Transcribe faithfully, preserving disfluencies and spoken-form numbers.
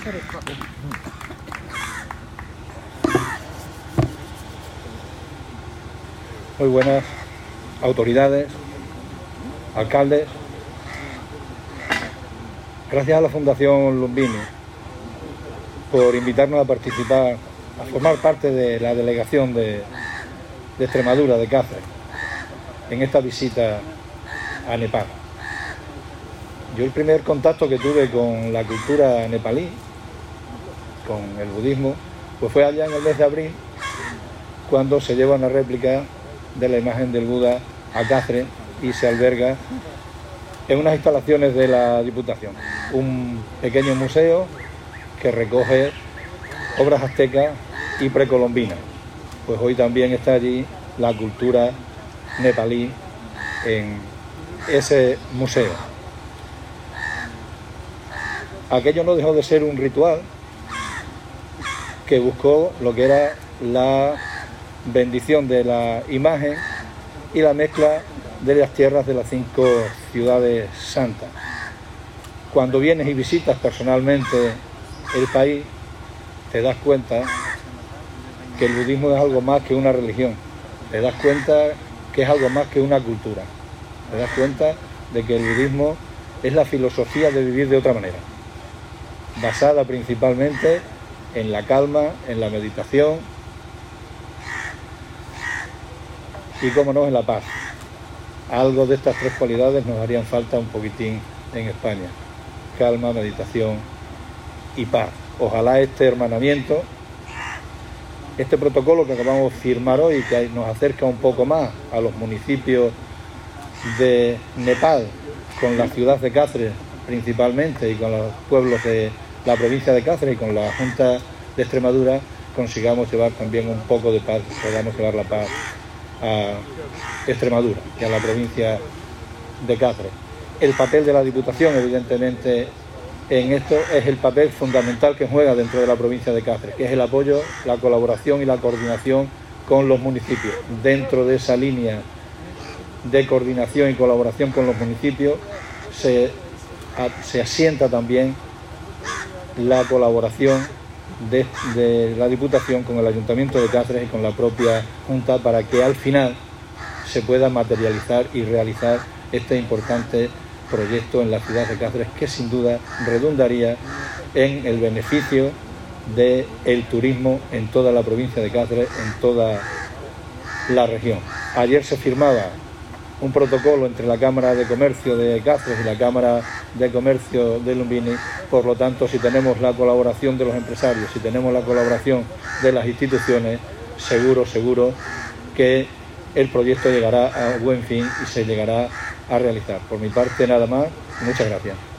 Muy buenas autoridades, alcaldes. Gracias a la Fundación Lumbini por invitarnos a participar, a formar parte de la delegación de, de Extremadura, de Cáceres, en esta visita a Nepal. Yo el primer contacto que tuve con la cultura nepalí, con el budismo, pues fue allá en el mes de abril, cuando se lleva una réplica de la imagen del Buda a Cáceres y se alberga en unas instalaciones de la Diputación. Un pequeño museo que recoge obras aztecas y precolombinas. Pues hoy también está allí la cultura nepalí en ese museo. Aquello no dejó de ser un ritual que buscó lo que era la bendición de la imagen y la mezcla de las tierras de las cinco ciudades santas. Cuando vienes y visitas personalmente el país, te das cuenta que el budismo es algo más que una religión, te das cuenta que es algo más que una cultura, te das cuenta de que el budismo es la filosofía de vivir de otra manera, basada principalmente en la calma, en la meditación y, como no, en la paz. Algo de estas tres cualidades nos harían falta un poquitín en España: calma, meditación y paz. Ojalá este hermanamiento, este protocolo que acabamos de firmar hoy, que nos acerca un poco más a los municipios de Nepal, con la ciudad de Cáceres principalmente y con los pueblos de la provincia de Cáceres y con la Junta de Extremadura, consigamos llevar también un poco de paz, podamos llevar la paz a Extremadura y a la provincia de Cáceres. El papel de la Diputación, evidentemente, en esto es el papel fundamental que juega dentro de la provincia de Cáceres, que es el apoyo, la colaboración y la coordinación con los municipios. Dentro de esa línea de coordinación y colaboración con los municipios se, a, se asienta también la colaboración de, de la Diputación con el Ayuntamiento de Cáceres y con la propia Junta, para que al final se pueda materializar y realizar este importante proyecto en la ciudad de Cáceres, que sin duda redundaría en el beneficio del turismo en toda la provincia de Cáceres, en toda la región. Ayer se firmaba un protocolo entre la Cámara de Comercio de Cáceres y la Cámara de Comercio de Lumbini. Por lo tanto, si tenemos la colaboración de los empresarios, si tenemos la colaboración de las instituciones, seguro, seguro que el proyecto llegará a buen fin y se llegará a realizar. Por mi parte, nada más. Muchas gracias.